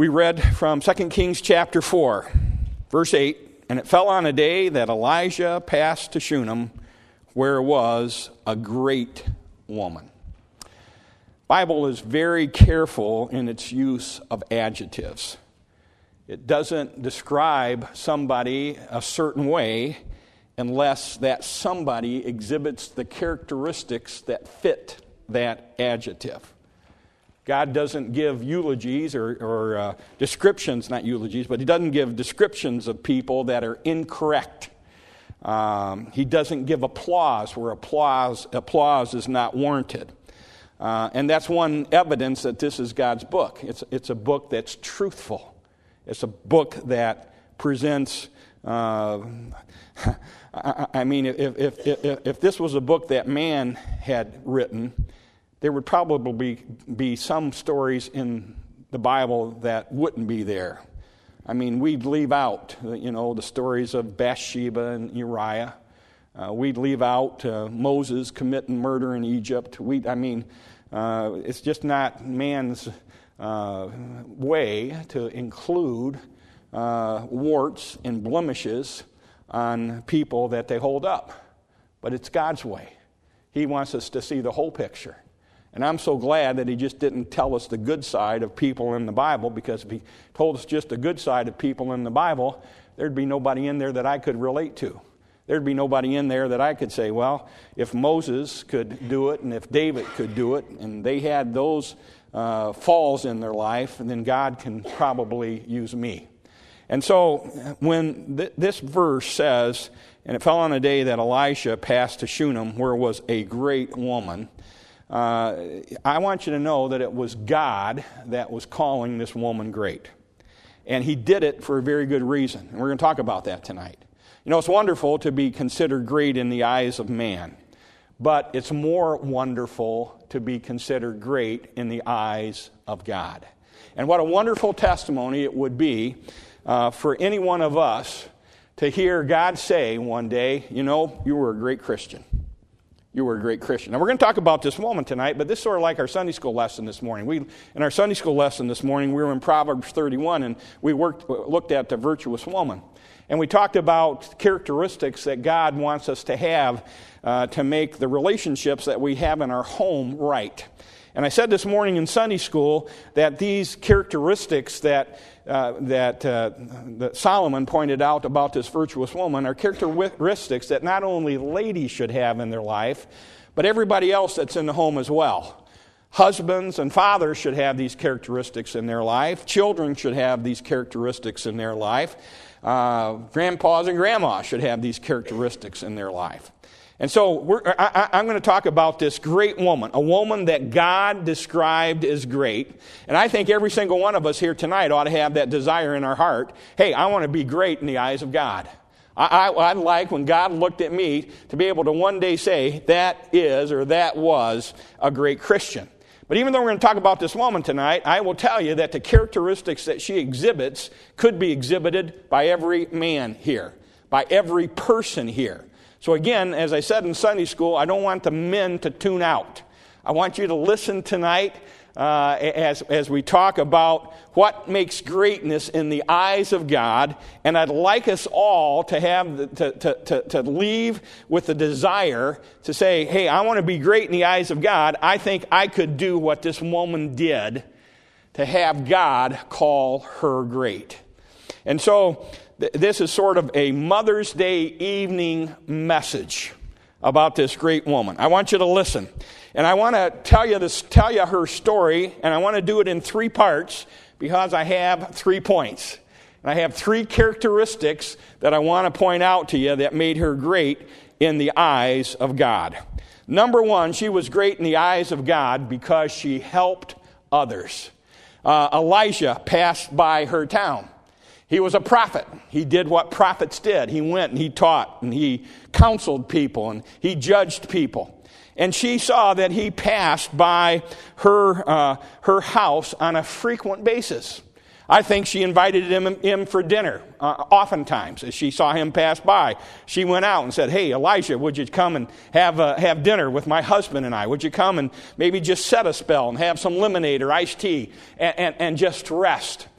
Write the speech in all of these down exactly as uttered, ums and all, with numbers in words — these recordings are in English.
We read from Second Kings chapter four, verse eight, and it fell on a day that Elijah passed to Shunem, where was a great woman. The Bible is very careful in its use of adjectives. It doesn't describe somebody a certain way unless that somebody exhibits the characteristics that fit that adjective. God doesn't give eulogies or, or uh, descriptions, not eulogies, but he doesn't give descriptions of people that are incorrect. Um, he doesn't give applause where applause, applause is not warranted. Uh, and that's one evidence that this is God's book. It's, it's a book that's truthful. It's a book that presents, uh, I, I mean, if, if, if, if this was a book that man had written, there would probably be, be some stories in the Bible that wouldn't be there. I mean, we'd leave out, you know, the stories of Bathsheba and Uriah. Uh, we'd leave out uh, Moses committing murder in Egypt. We, I mean, uh, it's just not man's uh, way to include uh, warts and blemishes on people that they hold up. But it's God's way. He wants us to see the whole picture. And I'm so glad that he just didn't tell us the good side of people in the Bible, because if he told us just the good side of people in the Bible, there'd be nobody in there that I could relate to. There'd be nobody in there that I could say, well, if Moses could do it and if David could do it and they had those uh, falls in their life, then God can probably use me. And so when th- this verse says, and it fell on a day that Elisha passed to Shunem, where was a great woman, Uh, I want you to know that it was God that was calling this woman great. And he did it for a very good reason. And we're going to talk about that tonight. You know, it's wonderful to be considered great in the eyes of man. But it's more wonderful to be considered great in the eyes of God. And what a wonderful testimony it would be uh, for any one of us to hear God say one day, you know, you were a great Christian. You were a great Christian. Now, we're going to talk about this woman tonight, but this is sort of like our Sunday school lesson this morning. We, in our Sunday school lesson this morning, we were in Proverbs thirty-one, and we worked, looked at the virtuous woman. And we talked about characteristics that God wants us to have uh, to make the relationships that we have in our home right. And I said this morning in Sunday school that these characteristics that uh, that, uh, that Solomon pointed out about this virtuous woman are characteristics that not only ladies should have in their life, but everybody else that's in the home as well. Husbands and fathers should have these characteristics in their life. Children should have these characteristics in their life. Uh, grandpas and grandmas should have these characteristics in their life. And so we're, I, I'm going to talk about this great woman, a woman that God described as great. And I think every single one of us here tonight ought to have that desire in our heart. Hey, I want to be great in the eyes of God. I, I, I'd like when God looked at me to be able to one day say, that is or that was a great Christian. But even though we're going to talk about this woman tonight, I will tell you that the characteristics that she exhibits could be exhibited by every man here, by every person here. So again, as I said in Sunday school, I don't want the men to tune out. I want you to listen tonight uh, as, as we talk about what makes greatness in the eyes of God. And I'd like us all to have the, to, to, to, to leave with the desire to say, hey, I want to be great in the eyes of God. I think I could do what this woman did to have God call her great. And so this is sort of a Mother's Day evening message about this great woman. I want you to listen. And I want to tell you this, tell you her story, and I want to do it in three parts because I have three points. And I have three characteristics that I want to point out to you that made her great in the eyes of God. Number one, she was great in the eyes of God because she helped others. Uh, Elijah passed by her town. He was a prophet. He did what prophets did. He went and he taught and he counseled people and he judged people. And she saw that he passed by her uh, her house on a frequent basis. I think she invited him in for dinner uh, oftentimes as she saw him pass by. She went out and said, hey, Elijah, would you come and have uh, have dinner with my husband and I? Would you come and maybe just set a spell and have some lemonade or iced tea and, and, and just rest?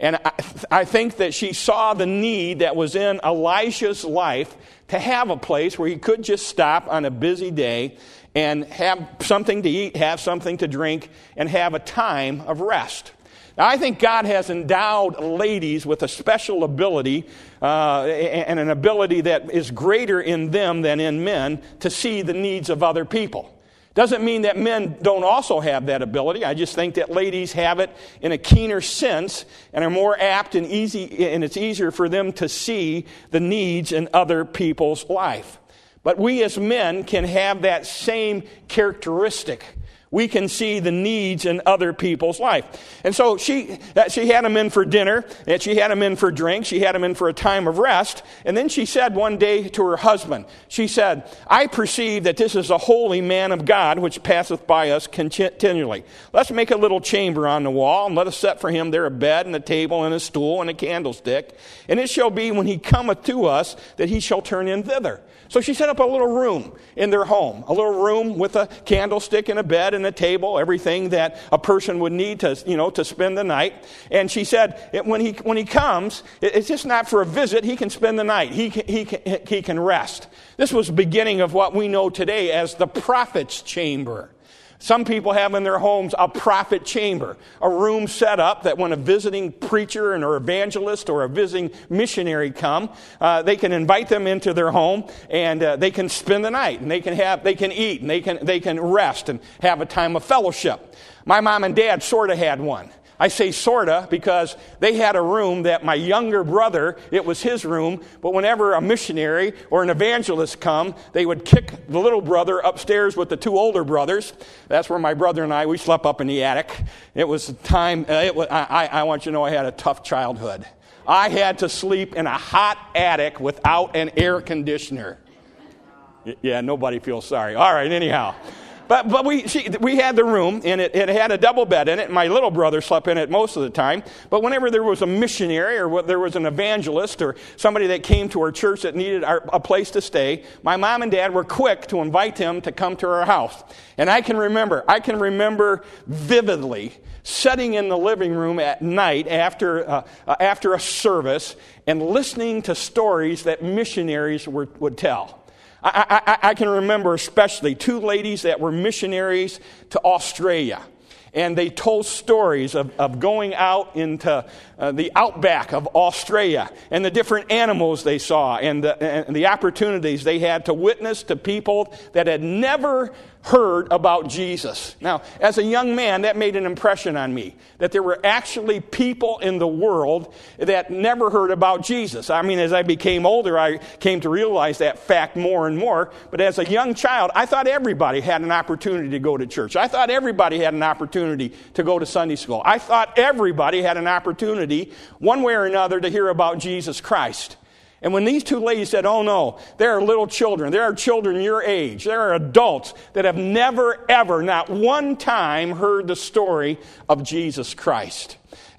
And I, I think that she saw the need that was in Elijah's life to have a place where he could just stop on a busy day and have something to eat, have something to drink, and have a time of rest. Now, I think God has endowed ladies with a special ability uh, and an ability that is greater in them than in men to see the needs of other people. Doesn't mean that men don't also have that ability. I just think that ladies have it in a keener sense and are more apt and easy, and it's easier for them to see the needs in other people's life. But we as men can have that same characteristic. We can see the needs in other people's life. And so she she had them in for dinner, and she had them in for drink, she had them in for a time of rest, and then she said one day to her husband, she said, I perceive that this is a holy man of God, which passeth by us continually. Let's make a little chamber on the wall, and let us set for him there a bed, and a table, and a stool, and a candlestick. And it shall be when he cometh to us, that he shall turn in thither. So she set up a little room in their home, a little room with a candlestick and a bed and a table, everything that a person would need to, you know, to spend the night. And she said, when he when he comes, it's just not for a visit. He can spend the night. He can, he can, he can rest. This was the beginning of what we know today as the prophet's chamber. Some people have in their homes a prophet chamber, a room set up that when a visiting preacher or evangelist or a visiting missionary come, uh, they can invite them into their home and uh, they can spend the night and they can have, they can eat and they can they can rest and have a time of fellowship. My mom and dad sort of had one. I say sorta because they had a room that my younger brother, it was his room, but whenever a missionary or an evangelist come, they would kick the little brother upstairs with the two older brothers. That's where my brother and I, we slept up in the attic. It was a time, uh, it was, I, I want you to know I had a tough childhood. I had to sleep in a hot attic without an air conditioner. Yeah, nobody feels sorry. All right, anyhow. But but we she, we had the room, and it, it had a double bed in it, and my little brother slept in it most of the time. But whenever there was a missionary or there was an evangelist or somebody that came to our church that needed our, a place to stay, my mom and dad were quick to invite him to come to our house. And I can remember, I can remember vividly sitting in the living room at night after uh, uh, after a service and listening to stories that missionaries were, would tell. I, I, I can remember especially two ladies that were missionaries to Australia. And they told stories of, of going out into uh, the outback of Australia and the different animals they saw and the, and the opportunities they had to witness to people that had never heard about Jesus. Now, as a young man, that made an impression on me, that there were actually people in the world that never heard about Jesus. I mean, as I became older, I came to realize that fact more and more. But as a young child, I thought everybody had an opportunity to go to church. I thought everybody had an opportunity to go to Sunday school. I thought everybody had an opportunity, one way or another, to hear about Jesus Christ. And when these two ladies said, oh no, there are little children, there are children your age, there are adults that have never, ever, not one time heard the story of Jesus Christ.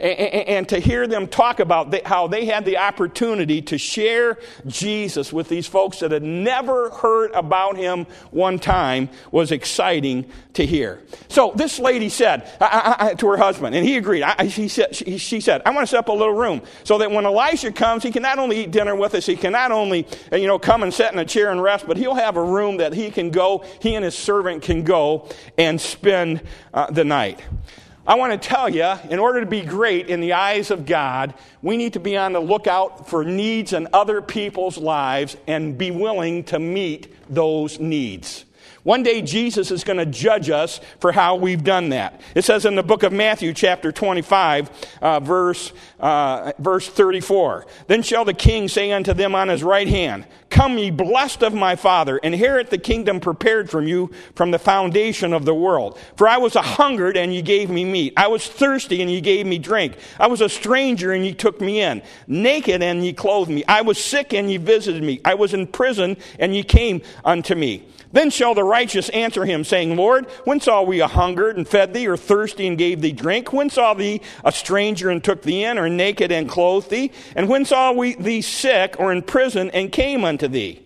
And to hear them talk about how they had the opportunity to share Jesus with these folks that had never heard about him one time was exciting to hear. So this lady said I, I, to her husband, and he agreed. I, she, said, she, she said, I want to set up a little room so that when Elijah comes, he can not only eat dinner with us, he can not only you know come and sit in a chair and rest, but he'll have a room that he can go, he and his servant can go and spend uh, the night. I want to tell you, in order to be great in the eyes of God, we need to be on the lookout for needs in other people's lives and be willing to meet those needs. One day Jesus is going to judge us for how we've done that. It says in the book of Matthew, chapter twenty-five, uh, verse uh, verse thirty-four, Then shall the king say unto them on his right hand, Come ye blessed of my Father, inherit the kingdom prepared from you from the foundation of the world. For I was a hungered, and ye gave me meat. I was thirsty, and ye gave me drink. I was a stranger, and ye took me in. Naked, and ye clothed me. I was sick, and ye visited me. I was in prison, and ye came unto me. Then shall the righteous answer him, saying, Lord, when saw we a hungered and fed thee, or thirsty and gave thee drink? When saw thee a stranger and took thee in, or naked and clothed thee? And when saw we thee sick or in prison and came unto thee?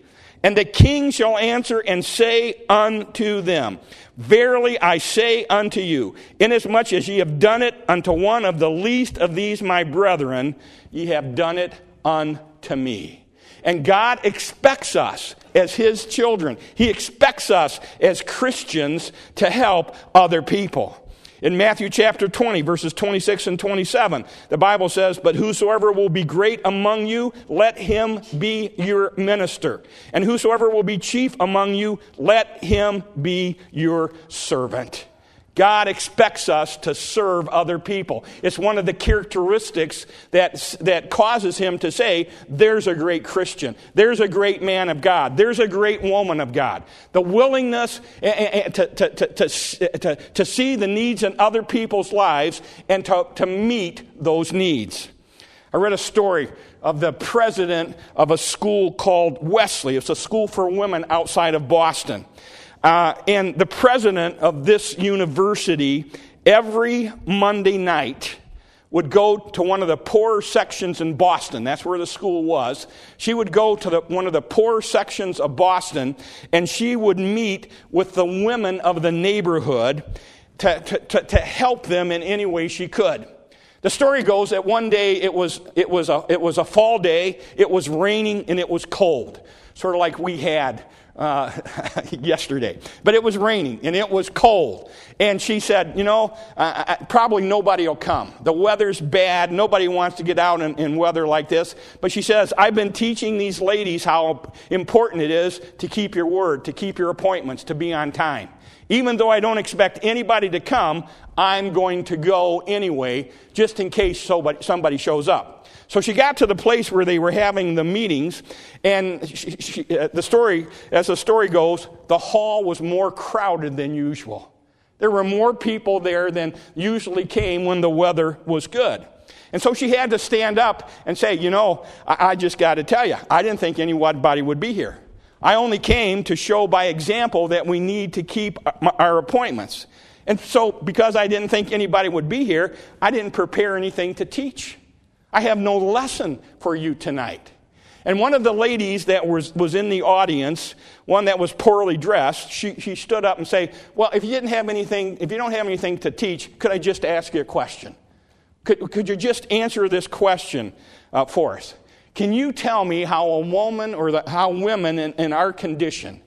And the king shall answer and say unto them, Verily I say unto you, inasmuch as ye have done it unto one of the least of these my brethren, ye have done it unto me. And God expects us as his children. He expects us as Christians to help other people. In Matthew chapter twenty, verses twenty-six and twenty-seven, the Bible says, But whosoever will be great among you, let him be your minister. And whosoever will be chief among you, let him be your servant. God expects us to serve other people. It's one of the characteristics that, that causes him to say, there's a great Christian. There's a great man of God. There's a great woman of God. The willingness to, to, to, to, to, to see the needs in other people's lives and to, to meet those needs. I read a story of the president of a school called Wesley. It's a school for women outside of Boston. Uh, and the president of this university, every Monday night, would go to one of the poorer sections in Boston. That's where the school was. She would go to the, one of the poorer sections of Boston, and she would meet with the women of the neighborhood to, to, to, to help them in any way she could. The story goes that one day it was, it was a, it was a fall day, it was raining, and it was cold, sort of like we had Uh, yesterday. But it was raining and it was cold. And she said, you know, uh, I, probably nobody will come. The weather's bad. Nobody wants to get out in, in weather like this. But she says, I've been teaching these ladies how important it is to keep your word, to keep your appointments, to be on time. Even though I don't expect anybody to come, I'm going to go anyway, just in case somebody, somebody shows up. So she got to the place where they were having the meetings, and she, she, uh, the story, as the story goes, the hall was more crowded than usual. There were more people there than usually came when the weather was good. And so she had to stand up and say, you know, I, I just got to tell you, I didn't think anybody would be here. I only came to show by example that we need to keep our appointments. And so because I didn't think anybody would be here, I didn't prepare anything to teach. I have no lesson for you tonight. And one of the ladies that was, was in the audience, one that was poorly dressed, she, she stood up and said, well, if you didn't have anything, if you don't have anything to teach, could I just ask you a question? Could, could you just answer this question uh, for us? Can you tell me how a woman or the, how women in, in our condition,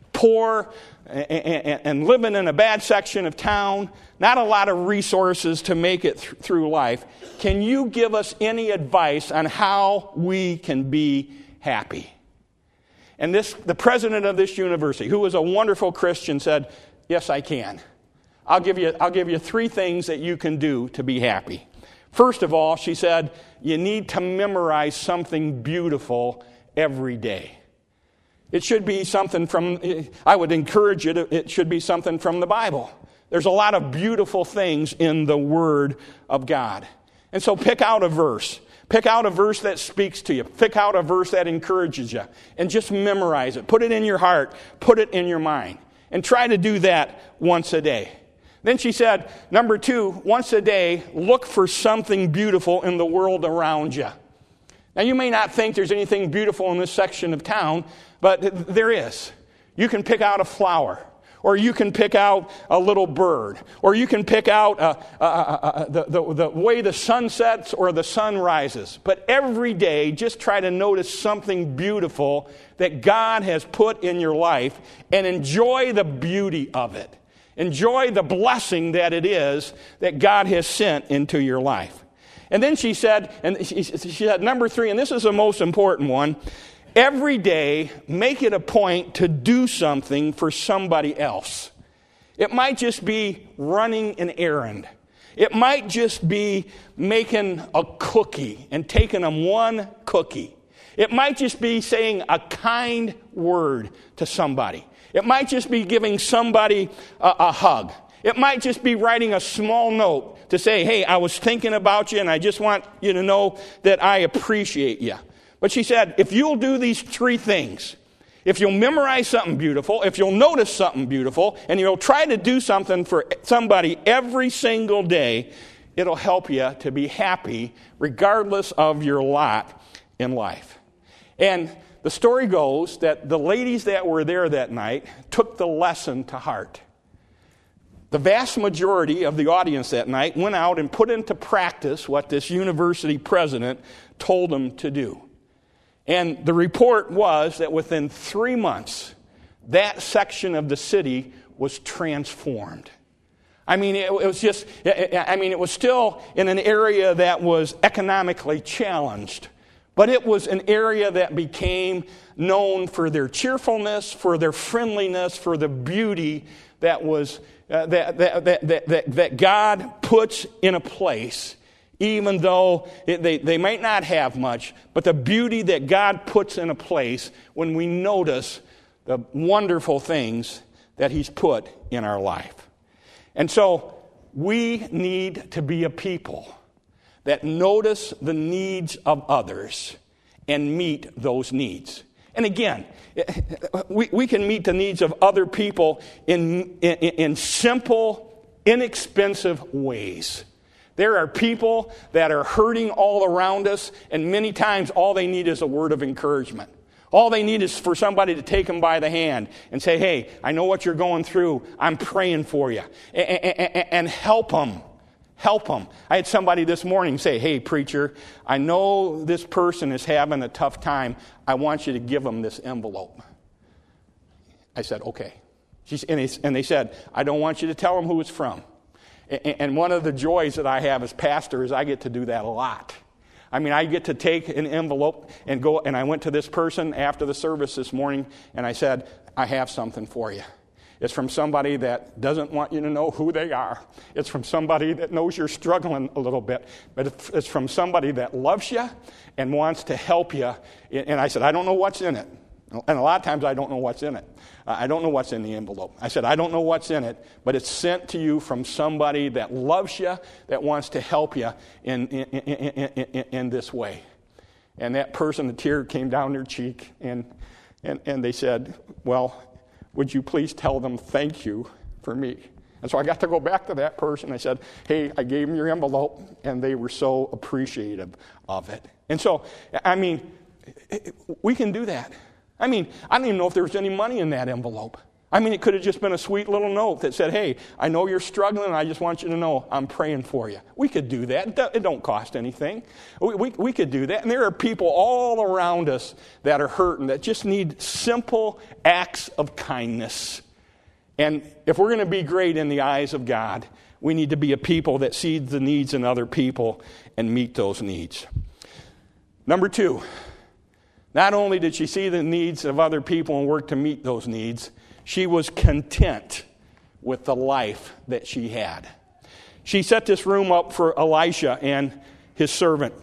poor and, and, and living in a bad section of town, not a lot of resources to make it th- through life, can you give us any advice on how we can be happy? And this, the president of this university, who was a wonderful Christian, said, yes, I can. I'll give you, I'll give you three things that you can do to be happy. First of all, she said, you need to memorize something beautiful every day. It should be something from, I would encourage you to, it should be something from the Bible. There's a lot of beautiful things in the Word of God. And so pick out a verse. Pick out a verse that speaks to you. Pick out a verse that encourages you. And just memorize it. Put it in your heart. Put it in your mind. And try to do that once a day. Then she said, number two, once a day, look for something beautiful in the world around you. Now, you may not think there's anything beautiful in this section of town, but there is. You can pick out a flower, or you can pick out a little bird, or you can pick out uh, uh, uh, the, the, the way the sun sets or the sun rises. But every day, just try to notice something beautiful that God has put in your life and enjoy the beauty of it. Enjoy the blessing that it is that God has sent into your life. And then she said, and she, she said, number three, and this is the most important one, every day make it a point to do something for somebody else. It might just be running an errand. It might just be making a cookie and taking them one cookie. It might just be saying a kind word to somebody. It might just be giving somebody a, a hug. It might just be writing a small note to say, hey, I was thinking about you and I just want you to know that I appreciate you. But she said, if you'll do these three things, if you'll memorize something beautiful, if you'll notice something beautiful, and you'll try to do something for somebody every single day, it'll help you to be happy regardless of your lot in life. And the story goes that the ladies that were there that night took the lesson to heart. The vast majority of the audience that night went out and put into practice what this university president told them to do. And the report was that within three months, that section of the city was transformed. I mean, it, it was just, I mean, it was still in an area that was economically challenged, but it was an area that became known for their cheerfulness, for their friendliness, for the beauty that was uh, that, that, that, that, that, that God puts in a place, even though it, they, they might not have much, but the beauty that God puts in a place when we notice the wonderful things that He's put in our life. And so we need to be a people that notice the needs of others and meet those needs. And again, we, we can meet the needs of other people in, in, in simple, inexpensive ways. There are people that are hurting all around us, and many times all they need is a word of encouragement. All they need is for somebody to take them by the hand and say, hey, I know what you're going through. I'm praying for you. And, and, and help them. Help them. I had somebody this morning say, hey, preacher, I know this person is having a tough time. I want you to give them this envelope. I said, okay. She's, and, they, and they said, I don't want you to tell them who it's from. And, and one of the joys that I have as pastor is I get to do that a lot. I mean, I get to take an envelope and go, and I went to this person after the service this morning, and I said, I have something for you. It's from somebody that doesn't want you to know who they are. It's from somebody that knows you're struggling a little bit, but it's from somebody that loves you and wants to help you. And I said, I don't know what's in it. And a lot of times I don't know what's in it. I don't know what's in the envelope. I said, I don't know what's in it, but it's sent to you from somebody that loves you, that wants to help you in, in, in, in, in this way. And that person, a tear came down their cheek, and, and, and they said, well, would you please tell them thank you for me? And so I got to go back to that person. I said, hey, I gave them your envelope, and they were so appreciative of it. And so, I mean, we can do that. I mean, I don't even know if there was any money in that envelope. I mean, it could have just been a sweet little note that said, hey, I know you're struggling, and I just want you to know I'm praying for you. We could do that. It don't cost anything. We, we, we could do that. And there are people all around us that are hurting, that just need simple acts of kindness. And if we're going to be great in the eyes of God, we need to be a people that see the needs in other people and meet those needs. Number two, not only did she see the needs of other people and work to meet those needs, she was content with the life that she had. She set this room up for Elisha and his servant.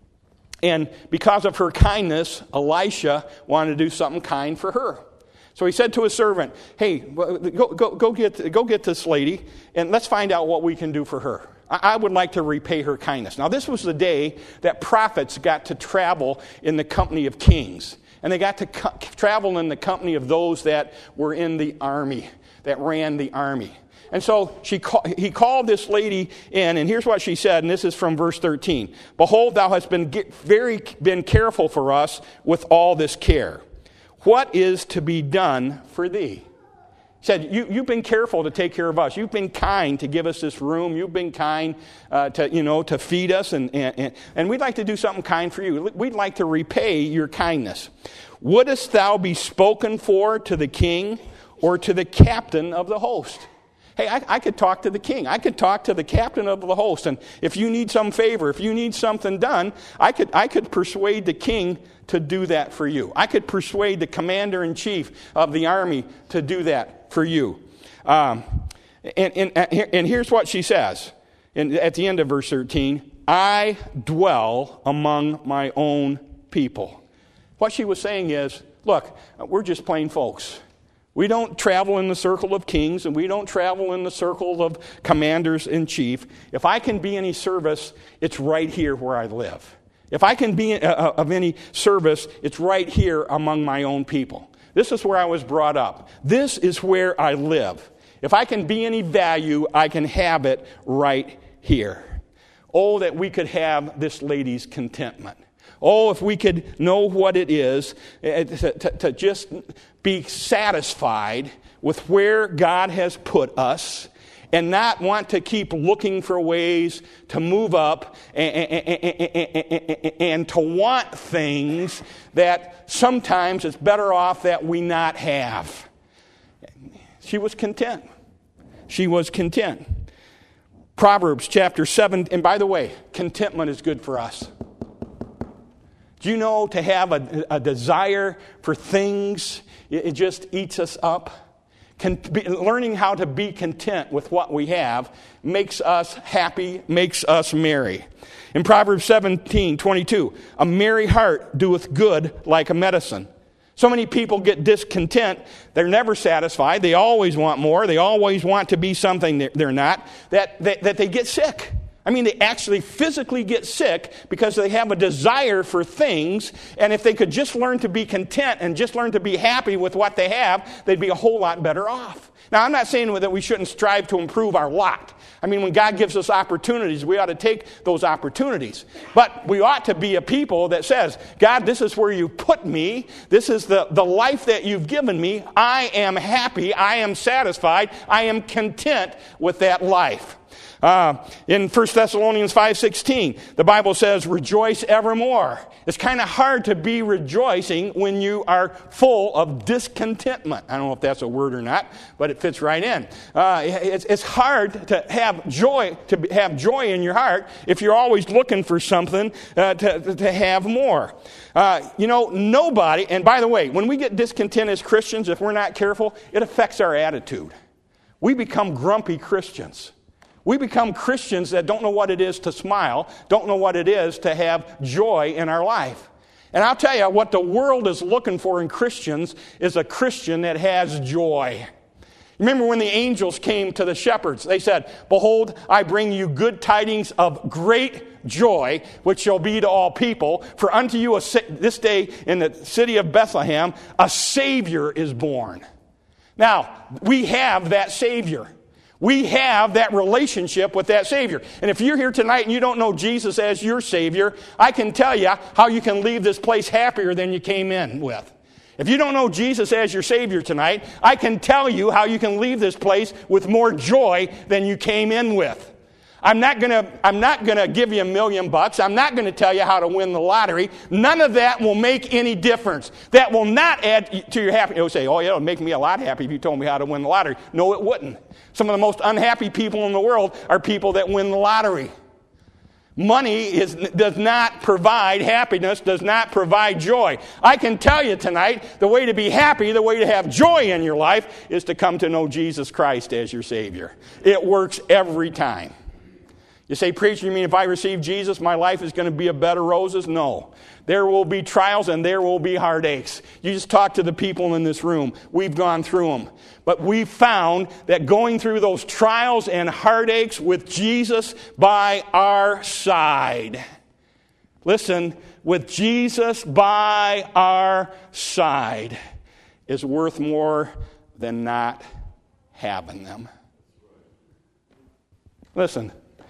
And because of her kindness, Elisha wanted to do something kind for her. So he said to his servant, hey, go, go, go, get, go get this lady, and let's find out what we can do for her. I would like to repay her kindness. Now, this was the day that prophets got to travel in the company of kings. And they got to co- travel in the company of those that were in the army, that ran the army. And so she call, he called this lady in, and here's what she said, and this is from verse thirteen. Behold, thou hast been get, very been careful for us with all this care. What is to be done for thee? He said, you, you've been careful to take care of us. You've been kind to give us this room. You've been kind uh, to, you know, to feed us. And, and, and we'd like to do something kind for you. We'd like to repay your kindness. Wouldest thou be spoken for to the king or to the captain of the host? Hey, I, I could talk to the king. I could talk to the captain of the host. And if you need some favor, if you need something done, I could, I could persuade the king to do that for you. I could persuade the commander-in-chief of the army to do that for you. Um, and, and, and here's what she says in, at the end of verse thirteen. I dwell among my own people. What she was saying is, look, we're just plain folks. We don't travel in the circle of kings, and we don't travel in the circle of commanders-in-chief. If I can be any service, it's right here where I live. If I can be of any service, it's right here among my own people. This is where I was brought up. This is where I live. If I can be any value, I can have it right here. Oh, that we could have this lady's contentment. Oh, if we could know what it is to, to, to just be satisfied with where God has put us and not want to keep looking for ways to move up and, and, and, and to want things that sometimes it's better off that we not have. She was content. She was content. Proverbs chapter seven, and by the way, contentment is good for us. Do you know to have a, a desire for things, it, it just eats us up? Con- be, learning how to be content with what we have makes us happy, makes us merry. In Proverbs seventeen twenty-two, a merry heart doeth good like a medicine. So many people get discontent. They're never satisfied. They always want more. They always want to be something they're not, that, that, that they get sick. I mean, they actually physically get sick because they have a desire for things, and if they could just learn to be content and just learn to be happy with what they have, they'd be a whole lot better off. Now, I'm not saying that we shouldn't strive to improve our lot. I mean, when God gives us opportunities, we ought to take those opportunities. But we ought to be a people that says, God, this is where you put me. This is the, the life that you've given me. I am happy. I am satisfied. I am content with that life. Uh, in First Thessalonians five sixteen, the Bible says, rejoice evermore. It's kind of hard to be rejoicing when you are full of discontentment. I don't know if that's a word or not, but it fits right in. Uh, it's, it's hard to have joy, to have joy in your heart if you're always looking for something uh, to, to have more. Uh, you know, nobody, and by the way, when we get discontent as Christians, if we're not careful, it affects our attitude. We become grumpy Christians. We become Christians that don't know what it is to smile, don't know what it is to have joy in our life. And I'll tell you, what the world is looking for in Christians is a Christian that has joy. Remember when the angels came to the shepherds, they said, behold, I bring you good tidings of great joy, which shall be to all people. For unto you a, this day in the city of Bethlehem, a Savior is born. Now, we have that Savior. We have that relationship with that Savior. And if you're here tonight and you don't know Jesus as your Savior, I can tell you how you can leave this place happier than you came in with. If you don't know Jesus as your Savior tonight, I can tell you how you can leave this place with more joy than you came in with. I'm not gonna, I'm not gonna give you a million bucks. I'm not gonna tell you how to win the lottery. None of that will make any difference. That will not add to your happiness. You'll say, oh yeah, it would make me a lot happy if you told me how to win the lottery. No, it wouldn't. Some of the most unhappy people in the world are people that win the lottery. Money is, does not provide happiness, does not provide joy. I can tell you tonight, the way to be happy, the way to have joy in your life is to come to know Jesus Christ as your Savior. It works every time. You say, preacher, you mean if I receive Jesus, my life is going to be a bed of roses? No. There will be trials and there will be heartaches. You just talk to the people in this room. We've gone through them. But we've found that going through those trials and heartaches with Jesus by our side. Listen, with Jesus by our side is worth more than not having them. Listen.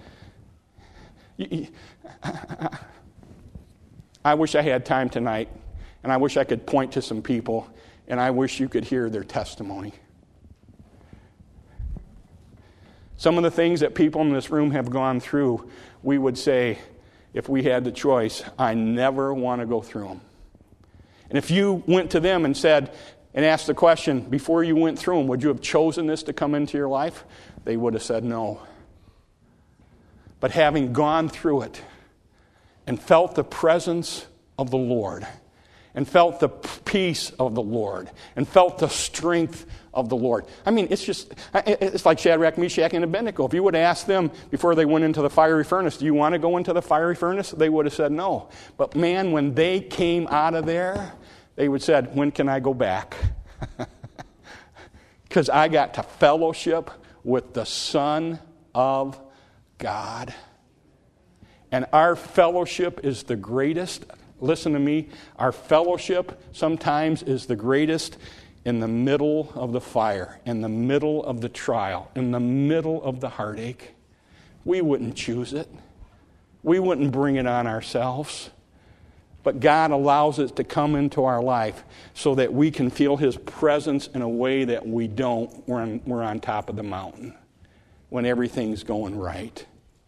I wish I had time tonight, and I wish I could point to some people, and I wish you could hear their testimony. Some of the things that people in this room have gone through, we would say, if we had the choice, I never want to go through them. And if you went to them and said, and asked the question, before you went through them, would you have chosen this to come into your life? They would have said no. But having gone through it and felt the presence of the Lord and felt the peace of the Lord and felt the strength of the Lord. I mean, it's just, it's like Shadrach, Meshach, and Abednego. If you would have asked them before they went into the fiery furnace, do you want to go into the fiery furnace? They would have said no. But man, when they came out of there, they would have said, when can I go back? Because I got to fellowship with the Son of God. And our fellowship is the greatest. Listen to me. Our fellowship sometimes is the greatest in the middle of the fire, in the middle of the trial, in the middle of the heartache. We wouldn't choose it. We wouldn't bring it on ourselves. but God allows it to come into our life so that we can feel His presence in a way that we don't when we're on top of the mountain, when everything's going right.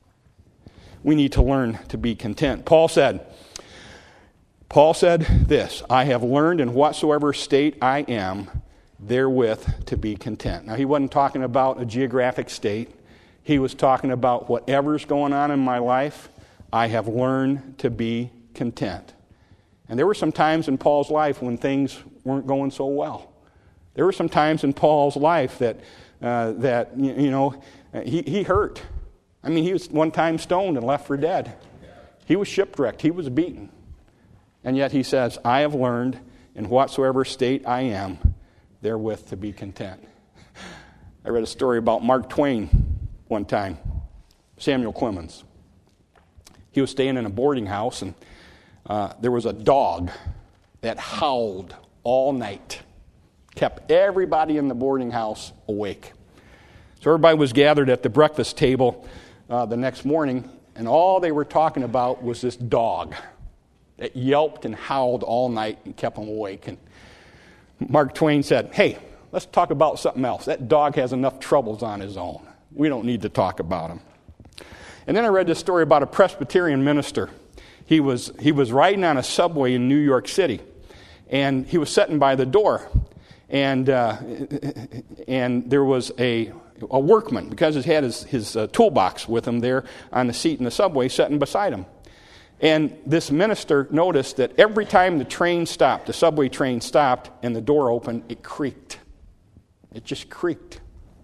We need to learn to be content. Paul said, Paul said this, I have learned in whatsoever state I am, therewith to be content. Now, he wasn't talking about a geographic state. He was talking about whatever's going on in my life, I have learned to be content. And there were some times in Paul's life when things weren't going so well. There were some times in Paul's life that, uh, that you know, he, he hurt. I mean, he was one time stoned and left for dead. He was shipwrecked. He was beaten. And yet he says, I have learned in whatsoever state I am, therewith to be content. I read a story about Mark Twain one time, Samuel Clemens. He was staying in a boarding house, and uh, there was a dog that howled all night, kept everybody in the boarding house awake. So everybody was gathered at the breakfast table uh, the next morning, and all they were talking about was this dog that yelped and howled all night and kept them awake. And Mark Twain said, hey, let's talk about something else. That dog has enough troubles on his own. We don't need to talk about him. And then I read this story about a Presbyterian minister. He was he was riding on a subway in New York City, and he was sitting by the door, and uh, and there was a a workman, because he had his, his uh, toolbox with him there on the seat in the subway, sitting beside him. And this minister noticed that every time the train stopped, the subway train stopped, and the door opened, it creaked. It just creaked.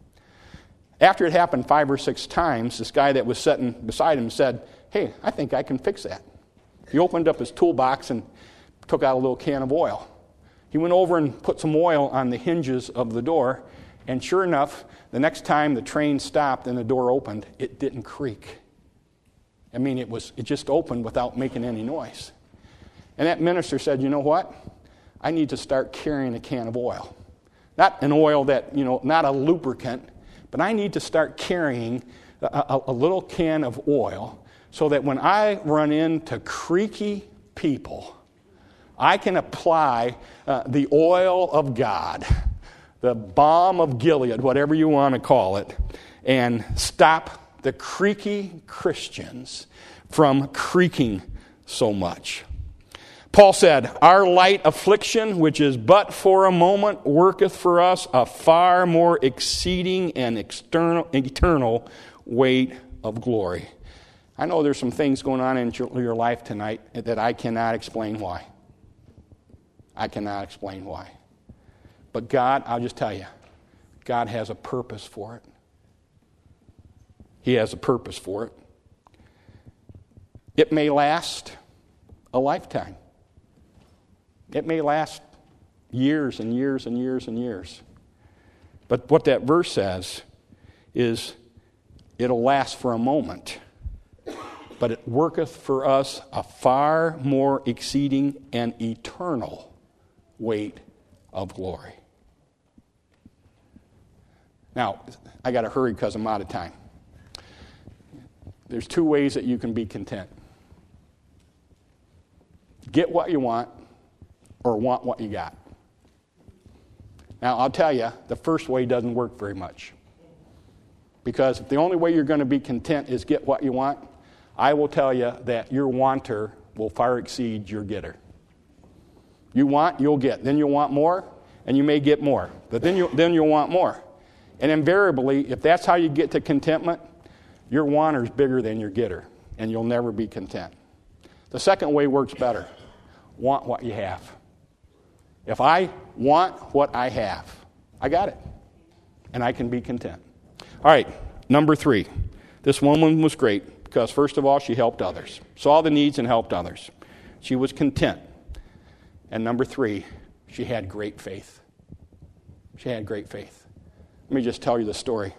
After it happened five or six times, this guy that was sitting beside him said, hey, I think I can fix that. He opened up his toolbox and took out a little can of oil. He went over and put some oil on the hinges of the door, and sure enough, the next time the train stopped and the door opened, it didn't creak. I mean, it was it just opened without making any noise. And that minister said, you know what? I need to start carrying a can of oil. Not an oil that, you know, not a lubricant, but I need to start carrying a, a, a little can of oil so that when I run into creaky people, I can apply uh, the oil of God, the balm of Gilead, whatever you want to call it, and stop the creaky Christians from creaking so much. Paul said, our light affliction, which is but for a moment, worketh for us a far more exceeding and external, eternal weight of glory. I know there's some things going on in your life tonight that I cannot explain why. I cannot explain why. But God, I'll just tell you, God has a purpose for it. He has a purpose for it. It may last a lifetime. It may last years and years and years and years. But what that verse says is it'll last for a moment, but it worketh for us a far more exceeding and eternal weight of glory. Now, I got to hurry because I'm out of time. There's two ways that you can be content. Get what you want, or want what you got. Now, I'll tell you, the first way doesn't work very much. Because if the only way you're going to be content is get what you want, I will tell you that your wanter will far exceed your getter. You want, you'll get. Then you'll want more, and you may get more. But then, you, then you'll want more. And invariably, if that's how you get to contentment, your wanter's bigger than your getter, and you'll never be content. The second way works better. Want what you have. If I want what I have, I got it. And I can be content. All right, number three. This woman was great because, first of all, she helped others. Saw the needs and helped others. She was content. And number three, she had great faith. She had great faith. Let me just tell you the story.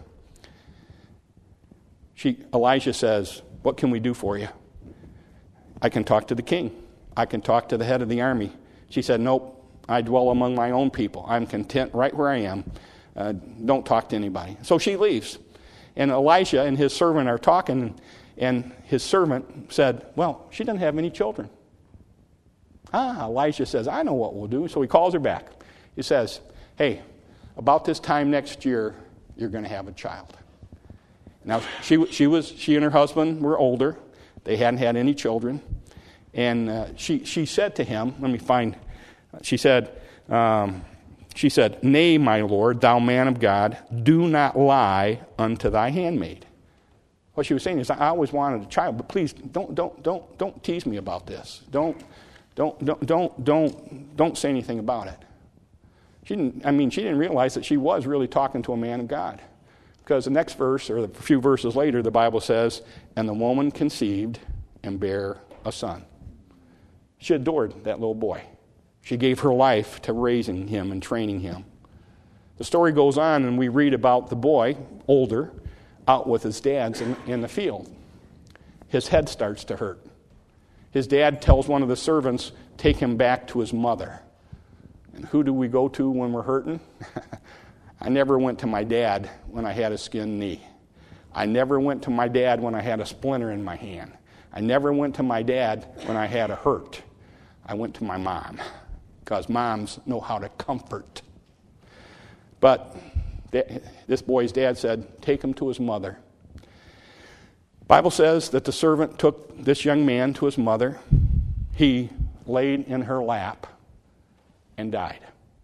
She, Elijah says, what can we do for you? I can talk to the king. I can talk to the head of the army. She said, nope. I dwell among my own people. I'm content right where I am. Uh, don't talk to anybody. So she leaves. And Elijah and his servant are talking, and his servant said, well, she doesn't have any children. Ah, Elijah says, I know what we'll do. So he calls her back. He says, hey, about this time next year, you're going to have a child. Now, she, she, was, she and her husband were older. They hadn't had any children. And uh, she, she said to him, let me find, she said, um, she said, nay, my Lord, thou man of God, do not lie unto thy handmaid. What she was saying is, I always wanted a child, but please don't, don't, don't, don't tease me about this. Don't, don't, don't, don't, don't, don't say anything about it. She didn't. I mean, she didn't realize that she was really talking to a man of God, because the next verse, or a few verses later, the Bible says, "And the woman conceived and bare a son." She adored that little boy. She gave her life to raising him and training him. The story goes on, and we read about the boy, older, out with his dad's in, in the field. His head starts to hurt. His dad tells one of the servants, take him back to his mother. And who do we go to when we're hurting? I never went to my dad when I had a skinned knee. I never went to my dad when I had a splinter in my hand. I never went to my dad when I had a hurt. I went to my mom, because moms know how to comfort. But this boy's dad said, take him to his mother. The Bible says that the servant took this young man to his mother. He laid in her lap and died.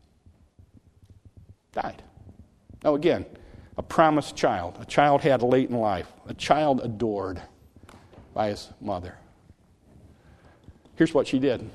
Died. Now again, a promised child. A child had late in life. A child adored by his mother. Here's what she did.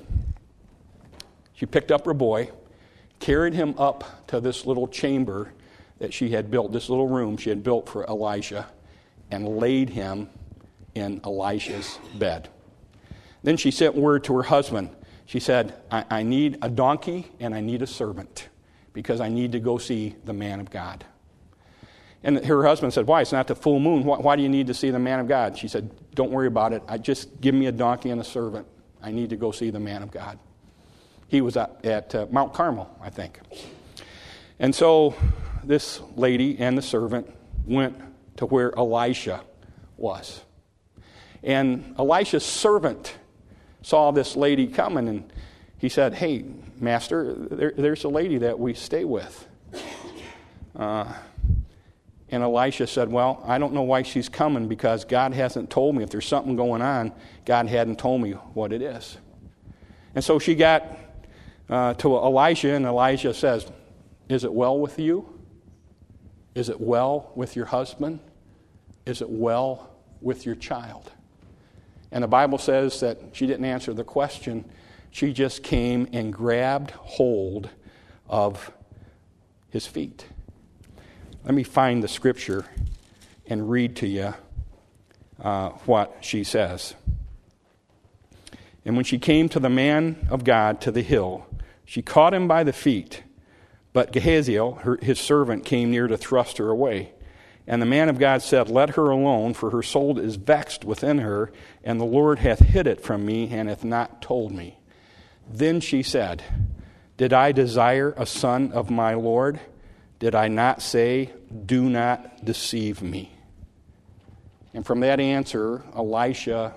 She picked up her boy, carried him up to this little chamber that she had built, this little room she had built for Elijah, and laid him in Elisha's bed. Then she sent word to her husband. She said, I, I need a donkey and I need a servant, because I need to go see the man of God. And her husband said, why? It's not the full moon. Why, why do you need to see the man of God? She said, don't worry about it. I just give me a donkey and a servant. I need to go see the man of God. He was at, at uh, Mount Carmel, I think. And so this lady and the servant went to where Elisha was. And Elisha's servant saw this lady coming, and he said, hey, master, there, there's a lady that we stay with. Uh, and Elisha said, well, I don't know why she's coming, because God hasn't told me. If there's something going on, God hadn't told me what it is. And so she got uh, to Elisha, and Elisha says, is it well with you? Is it well with your husband? Is it well with your child? And the Bible says that she didn't answer the question. She just came and grabbed hold of his feet. Let me find the scripture and read to you uh, what she says. And when she came to the man of God to the hill, she caught him by the feet. But Gehaziel, her, his servant, came near to thrust her away. And the man of God said, let her alone, for her soul is vexed within her, and the Lord hath hid it from me, and hath not told me. Then she said, did I desire a son of my Lord? Did I not say, do not deceive me? And from that answer, Elisha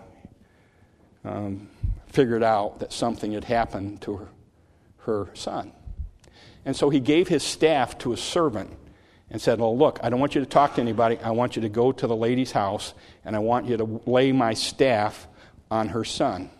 um, figured out that something had happened to her, her son. And so he gave his staff to a servant and said, well, look, I don't want you to talk to anybody. I want you to go to the lady's house, and I want you to lay my staff on her son.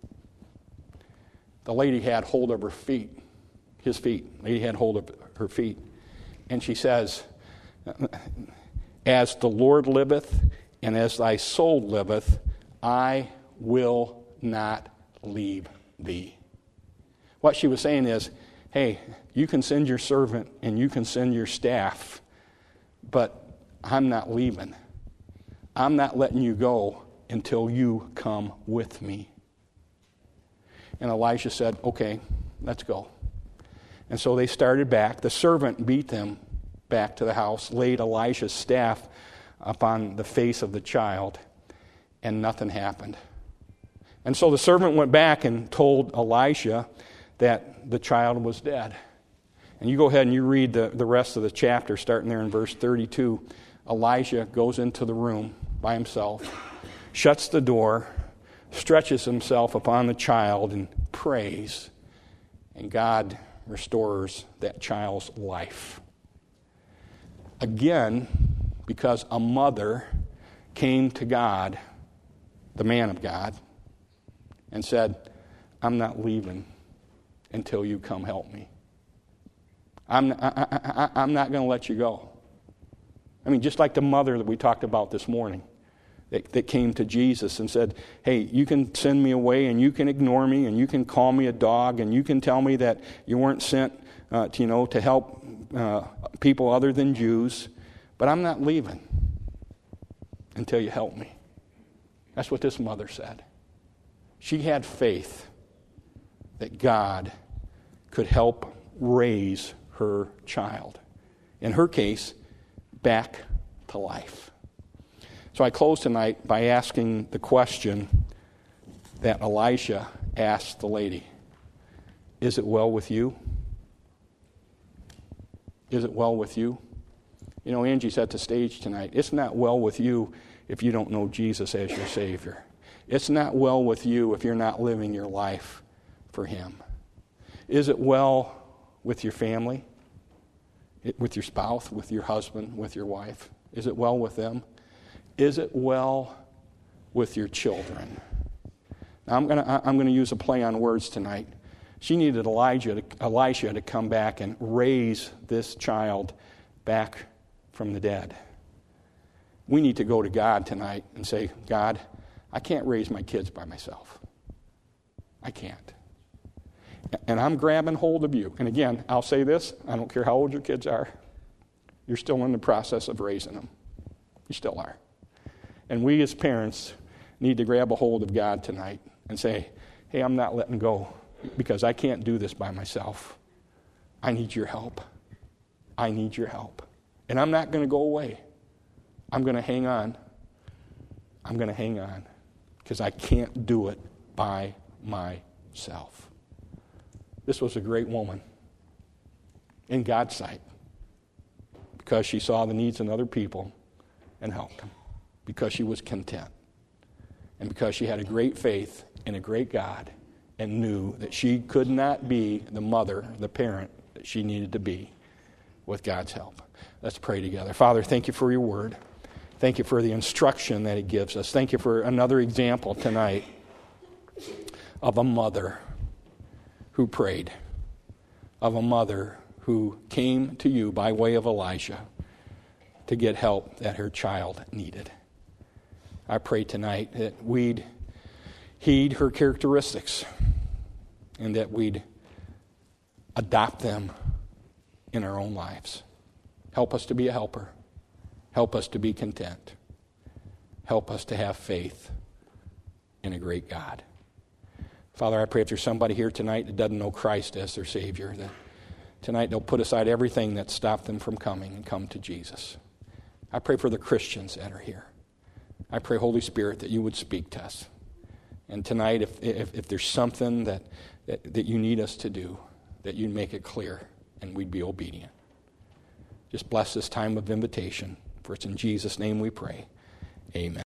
The lady had hold of her feet, his feet. The lady had hold of her feet. And she says, as the Lord liveth, and as thy soul liveth, I will not leave thee. What she was saying is, hey, you can send your servant and you can send your staff, but I'm not leaving. I'm not letting you go until you come with me. And Elisha said, okay, let's go. And so they started back. The servant beat them back to the house, laid Elisha's staff upon the face of the child, and nothing happened. And so the servant went back and told Elisha that the child was dead. And you go ahead and you read the, the rest of the chapter, starting there in verse thirty-two. Elisha goes into the room by himself, shuts the door, stretches himself upon the child, and prays, and God restores that child's life. Again, because a mother came to God, the man of God, and said, I'm not leaving until you come help me. I'm, I, I, I, I'm not going to let you go. I mean, just like the mother that we talked about this morning that, that came to Jesus and said, hey, you can send me away and you can ignore me and you can call me a dog and you can tell me that you weren't sent uh, to, you know, to help uh, people other than Jews, but I'm not leaving until you help me. That's what this mother said. She had faith that God could help raise her child. In her case, back to life. So I close tonight by asking the question that Elisha asked the lady. Is it well with you? Is it well with you? You know, Angie set the stage tonight. It's not well with you if you don't know Jesus as your Savior. It's not well with you if you're not living your life for Him. Is it well with your family? With your spouse, with your husband, with your wife? Is it well with them? Is it well with your children? Now, I'm going to I'm going to use a play on words tonight. She needed Elijah to, Elisha to come back and raise this child back from the dead. We need to go to God tonight and say, God, I can't raise my kids by myself. I can't. And I'm grabbing hold of you. And again, I'll say this, I don't care how old your kids are. You're still in the process of raising them. You still are. And we as parents need to grab a hold of God tonight and say, hey, I'm not letting go because I can't do this by myself. I need your help. I need your help. And I'm not going to go away. I'm going to hang on. I'm going to hang on because I can't do it by myself. This was a great woman in God's sight because she saw the needs in other people and helped them, because she was content, and because she had a great faith in a great God and knew that she could not be the mother, the parent that she needed to be with God's help. Let's pray together. Father, thank you for your word. Thank you for the instruction that it gives us. Thank you for another example tonight of a mother who prayed, of a mother who came to you by way of Elijah to get help that her child needed. I pray tonight that we'd heed her characteristics and that we'd adopt them in our own lives. Help us to be a helper. Help us to be content. Help us to have faith in a great God. Father, I pray if there's somebody here tonight that doesn't know Christ as their Savior, that tonight they'll put aside everything that stopped them from coming and come to Jesus. I pray for the Christians that are here. I pray, Holy Spirit, that you would speak to us. And tonight, if if, if there's something that, that, that you need us to do, that you'd make it clear and we'd be obedient. Just bless this time of invitation. For it's in Jesus' name we pray. Amen.